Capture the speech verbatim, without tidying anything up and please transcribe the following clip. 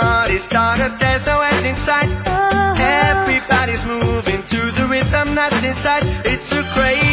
party started, there's no end in sight. Everybody's moving to the rhythm that's inside. It's so crazy.